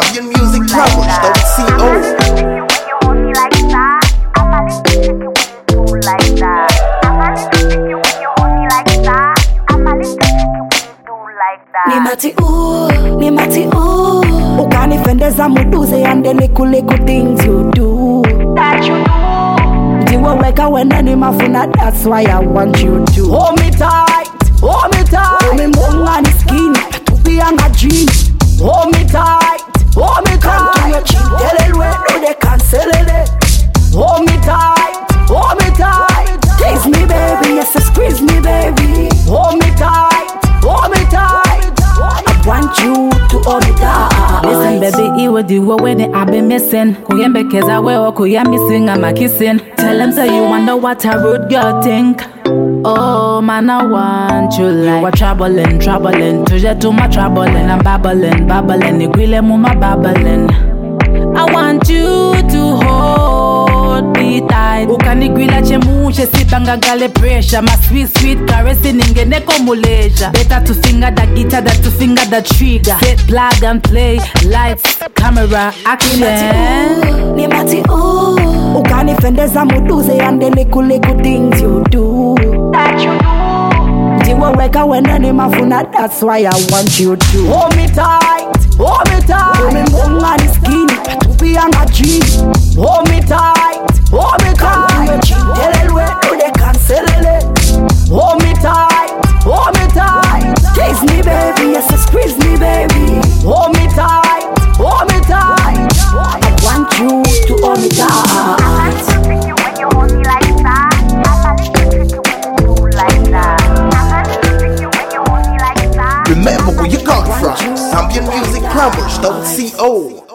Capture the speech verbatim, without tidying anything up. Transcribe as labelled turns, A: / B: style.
A: Zambian music powers, don't see
B: Ni mati ooh, ni mati ooh. Ukanifendeza muduze and the little little things you do. That you do. Diwa weka wena ni mafuna, that's why I want you to hold me tight, hold me tight. Hold me munga ni skin, tupi anga jeans. Hold me tight, hold me tight. Come to your chin, tell it where no they cancel it. Hold me tight, hold me tight. Tease me baby, yes squeeze me baby. Hold me tight, hold me tight. I want you to hold me tight.
C: Listen baby, iwe diwa when I been missing. Kuyembe keza wewe kuya missing, I'm a kissing. Tell them say you wonder what a rude girl think. Oh man, I want you like. You are troubling, troubling. Tuje to my troubling. I'm babbling, babbling. Igwile muma babbling. I want you to hold me tight. Ukanigwila chemushe sipanga gale pressure. My sweet, sweet caressing ingene komuleja. Better to finger the guitar than to finger the trigger. Set plug and play. Lights, camera, action.
B: Ni mati ooh. Ukanifendeza muduze and the little little things you do. That you do. Diwa weka wena ni mafuna, that's why I want you to hold me tight, hold me tight. Hold me munga ni skin, tupi anga jeans. Hold me tight, hold me tight. Come to your chin, tell it where no they cancel it. Hold me tight, hold me tight. Tease me baby, yes squeeze me baby. Hold me tight, hold me tight. I want you to hold me tight.
A: Remember where you come from. Zambian music powers, don't see old.